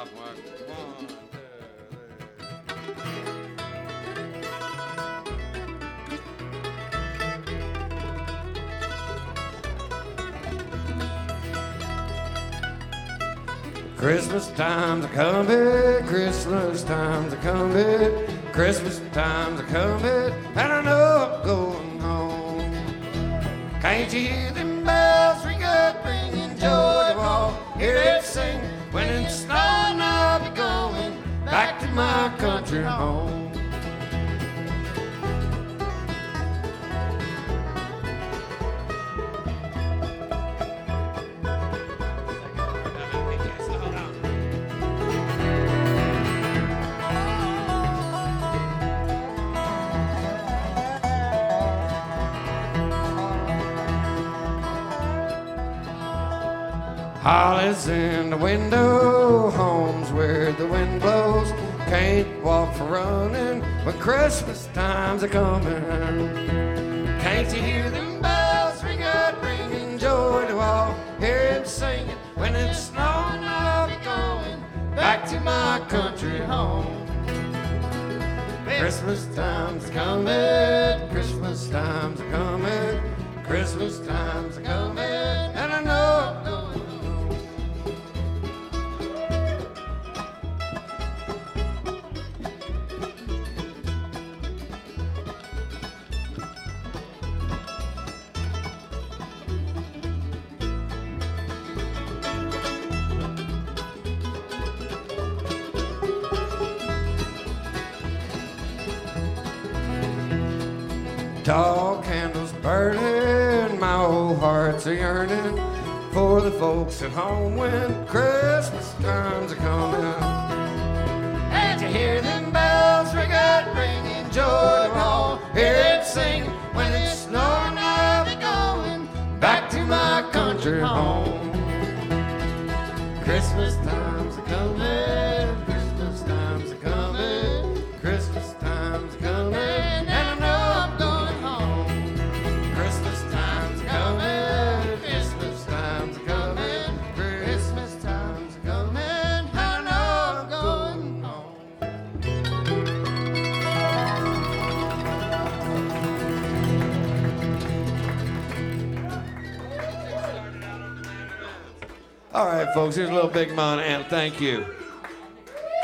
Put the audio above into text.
Mark. One, two, three. Christmas time's a coming, Christmas time's a coming, Christmas time's a coming, and I know I'm going home. Can't you hear them bells ring up, bringing joy to all? Hear it sing when it's snowing. I'll be going back to my country home. Holly's in the window, home's where the wind blows. Can't walk for running, but Christmas time's a coming. Can't you hear them bells ring out, bringing joy to all? Hear him singing when it's snowing. I'll be going back to my country home. Christmas time's a coming, Christmas time's a coming, Christmas time's a coming, and I know I'm going. Tall candles burning, my old heart's a yearning for the folks at home when Christmas time's a coming. And you hear them bells ring out, bringing joy to all. Hear it sing when it's snowing. I'll be going back to my country home. Christmas time's a coming, Christmas time's a coming, Christmas time's a coming, and I know I'm going home. Christmas time's a coming, Christmas time's a coming, Christmas time's a coming, and I know I'm going home. All right, folks, here's a little Big Montana. Thank you.